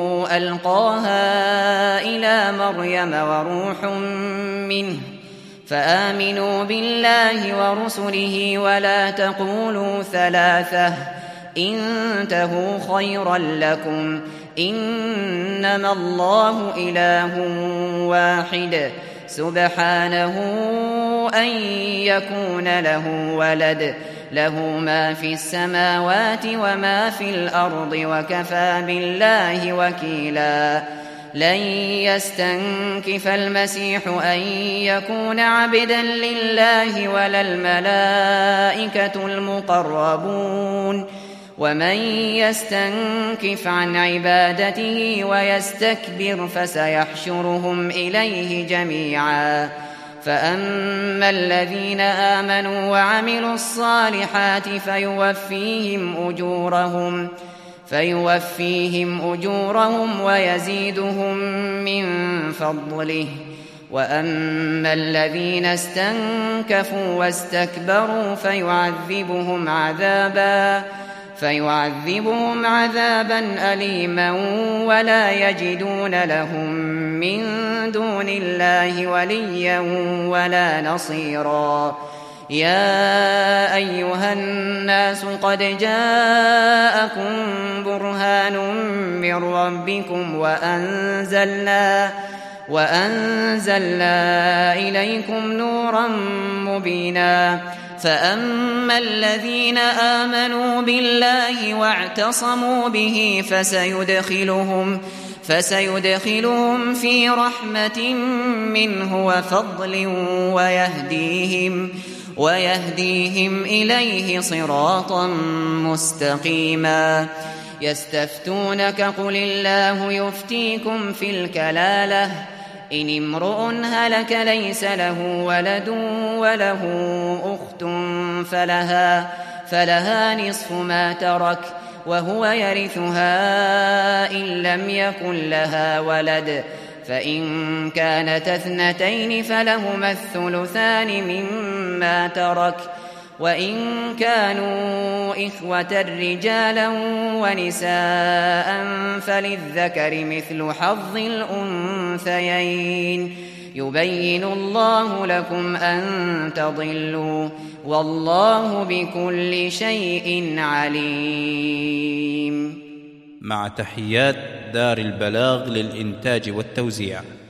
ألقاها إلى مريم وروح منه فآمنوا بالله ورسله ولا تقولوا ثلاثة انتهوا خيرا لكم إنما الله إله واحد سبحانه أن يكون له ولد له ما في السماوات وما في الأرض وكفى بالله وكيلا. لن يستنكف المسيح أن يكون عبدا لله ولا الملائكة المقربون ومن يستنكف عن عبادته ويستكبر فسيحشرهم إليه جميعا. فأما الذين آمنوا وعملوا الصالحات فيوفيهم أجورهم ويزيدهم من فضله. وأما الذين استنكفوا واستكبروا فيعذبهم عذابا أليما ولا يجدون لهم من دون الله وليا ولا نصيرا. يا أيها الناس قد جاءكم برهان من ربكم وأنزلنا إليكم نورا مبينا. فأما الذين آمنوا بالله واعتصموا به فسيدخلهم في رحمة منه وفضل ويهديهم إليه صراطا مستقيما. يستفتونك قل الله يفتيكم في الكلالة إن امرؤ هلك ليس له ولد وله أخت فلها نصف ما ترك وهو يرثها إن لم يكن لها ولد فإن كانت اثنتين فلهما الثلثان مما ترك وإن كانوا إخوة رجالا ونساء فللذكر مثل حظ الأنثيين يبين الله لكم أن تضلوا والله بكل شيء عليم. مع تحيات دار البلاغ للإنتاج والتوزيع.